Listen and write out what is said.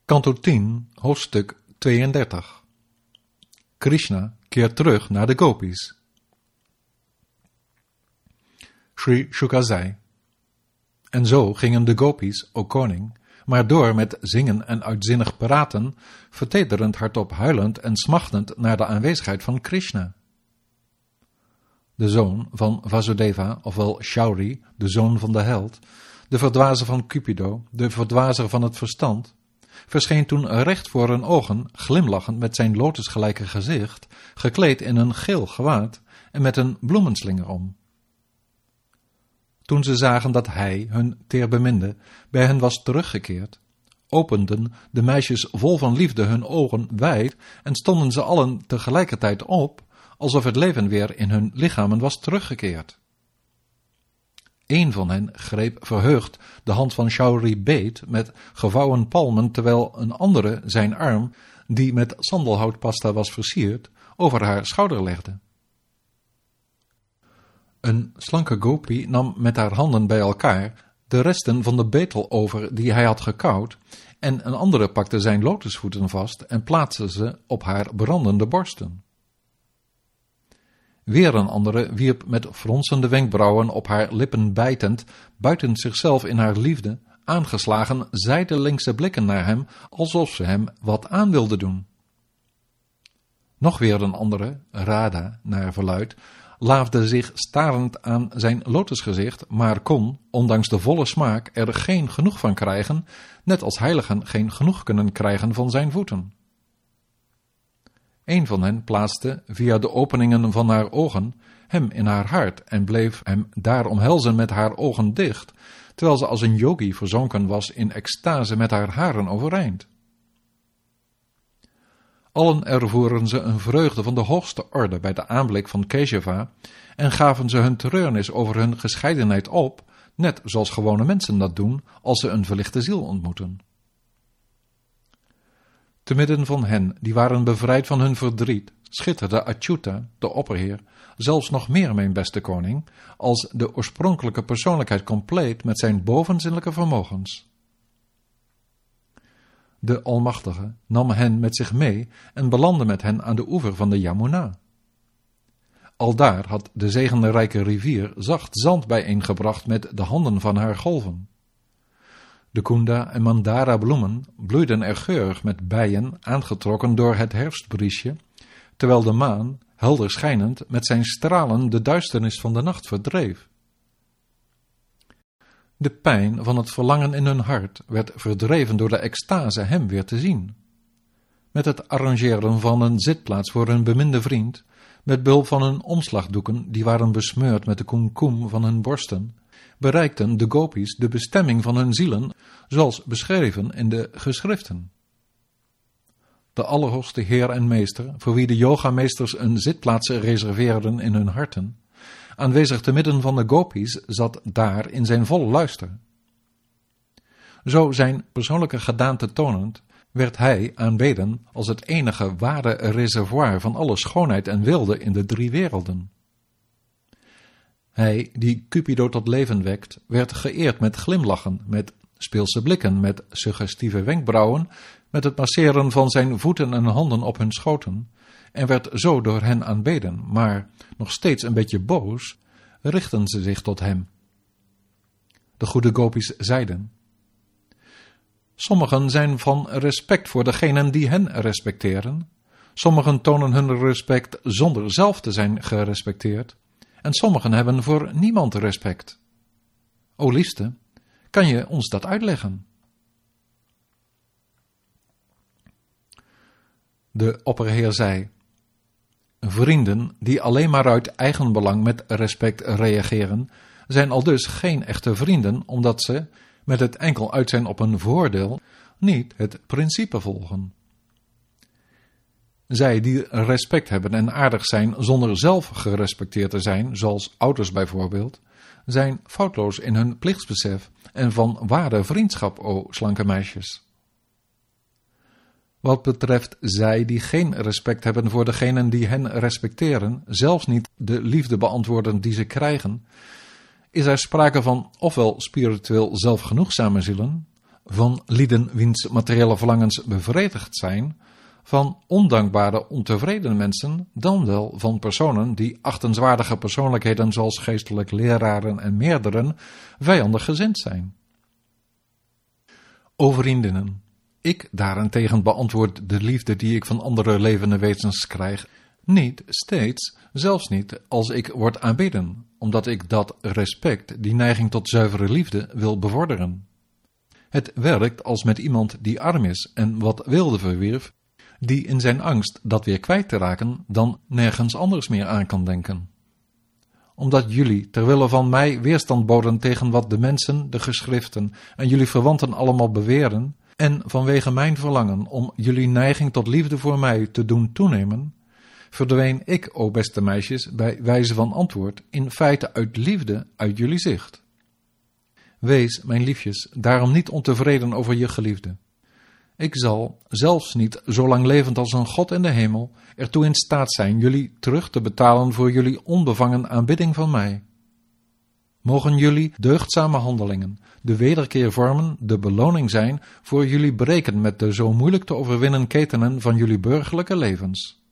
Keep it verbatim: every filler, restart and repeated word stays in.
Kanto tien, hoofdstuk tweeëndertig. Krishna keert terug naar de gopis. Sri Shuka zei: En zo gingen de gopis, o koning, maar door met zingen en uitzinnig praten, vertederend hardop huilend en smachtend naar de aanwezigheid van Krishna. De zoon van Vasudeva, ofwel Shauri, de zoon van de held, de verdwazer van Cupido, de verdwazer van het verstand, verscheen toen recht voor hun ogen, glimlachend met zijn lotusgelijke gezicht, gekleed in een geel gewaad en met een bloemenslinger om. Toen ze zagen dat hij, hun teerbeminde, bij hen was teruggekeerd, openden de meisjes vol van liefde hun ogen wijd en stonden ze allen tegelijkertijd op, alsof het leven weer in hun lichamen was teruggekeerd. Eén van hen greep verheugd de hand van Shauri beet met gevouwen palmen, terwijl een andere zijn arm, die met sandelhoutpasta was versierd, over haar schouder legde. Een slanke gopi nam met haar handen bij elkaar de resten van de betel over die hij had gekauwd, en een andere pakte zijn lotusvoeten vast en plaatste ze op haar brandende borsten. Weer een andere wierp met fronsende wenkbrauwen op haar lippen bijtend, buiten zichzelf in haar liefde, aangeslagen zijdelinkse blikken naar hem, alsof ze hem wat aan wilde doen. Nog weer een andere, Radha, naar verluidt, laafde zich starend aan zijn lotusgezicht, maar kon, ondanks de volle smaak, er geen genoeg van krijgen, net als heiligen geen genoeg kunnen krijgen van zijn voeten. Een van hen plaatste, via de openingen van haar ogen, hem in haar hart en bleef hem daar omhelzen met haar ogen dicht, terwijl ze als een yogi verzonken was in extase met haar haren overeind. Allen ervoeren ze een vreugde van de hoogste orde bij de aanblik van Keshava en gaven ze hun treurnis over hun gescheidenheid op, net zoals gewone mensen dat doen als ze een verlichte ziel ontmoeten. Te midden van hen, die waren bevrijd van hun verdriet, schitterde Achyuta, de opperheer, zelfs nog meer mijn beste koning, als de oorspronkelijke persoonlijkheid compleet met zijn bovenzinnelijke vermogens. De Almachtige nam hen met zich mee en belandde met hen aan de oever van de Yamuna. Aldaar had de zegenrijke rivier zacht zand bijeengebracht met de handen van haar golven. De Kunda en Mandara bloemen bloeiden er geurig met bijen, aangetrokken door het herfstbriesje, terwijl de maan, helder schijnend, met zijn stralen de duisternis van de nacht verdreef. De pijn van het verlangen in hun hart werd verdreven door de extase hem weer te zien. Met het arrangeren van een zitplaats voor hun beminde vriend, met behulp van hun omslagdoeken die waren besmeurd met de kumkum van hun borsten, bereikten de gopis de bestemming van hun zielen, zoals beschreven in de geschriften. De Allerhoogste Heer en Meester, voor wie de yogameesters een zitplaats reserveerden in hun harten, aanwezig te midden van de gopis, zat daar in zijn volle luister. Zo zijn persoonlijke gedaante tonend, werd hij aanbeden als het enige ware reservoir van alle schoonheid en wilde in de drie werelden. Hij, die Cupido tot leven wekt, werd geëerd met glimlachen, met speelse blikken, met suggestieve wenkbrauwen, met het masseren van zijn voeten en handen op hun schoten, en werd zo door hen aanbeden, maar, nog steeds een beetje boos, richtten ze zich tot hem. De goede gopis zeiden: Sommigen zijn van respect voor degenen die hen respecteren, sommigen tonen hun respect zonder zelf te zijn gerespecteerd, en sommigen hebben voor niemand respect. O liefste, kan je ons dat uitleggen? De opperheer zei: Vrienden die alleen maar uit eigenbelang met respect reageren, zijn aldus geen echte vrienden, omdat ze, met het enkel uit zijn op een voordeel, niet het principe volgen. Zij die respect hebben en aardig zijn zonder zelf gerespecteerd te zijn, zoals ouders bijvoorbeeld, zijn foutloos in hun plichtsbesef en van ware vriendschap, o slanke meisjes. Wat betreft zij die geen respect hebben voor degenen die hen respecteren, zelfs niet de liefde beantwoorden die ze krijgen, is er sprake van ofwel spiritueel zelfgenoegzame zielen, van lieden wiens materiële verlangens bevredigd zijn, van ondankbare, ontevreden mensen, dan wel van personen die achtenswaardige persoonlijkheden zoals geestelijk leraren en meerderen vijandig gezind zijn. O vriendinnen, ik daarentegen beantwoord de liefde die ik van andere levende wezens krijg, niet steeds, zelfs niet als ik word aanbeden, omdat ik dat respect, die neiging tot zuivere liefde, wil bevorderen. Het werkt als met iemand die arm is en wat wilde verwierf, die in zijn angst dat weer kwijt te raken, dan nergens anders meer aan kan denken. Omdat jullie, terwille van mij, weerstand boden tegen wat de mensen, de geschriften en jullie verwanten allemaal beweren, en vanwege mijn verlangen om jullie neiging tot liefde voor mij te doen toenemen, verdween ik, o beste meisjes, bij wijze van antwoord, in feite uit liefde uit jullie zicht. Wees, mijn liefjes, daarom niet ontevreden over je geliefde. Ik zal, zelfs niet, zolang levend als een God in de hemel, ertoe in staat zijn jullie terug te betalen voor jullie onbevangen aanbidding van mij. Mogen jullie deugdzame handelingen, de wederkeer vormen, de beloning zijn voor jullie breken met de zo moeilijk te overwinnen ketenen van jullie burgerlijke levens.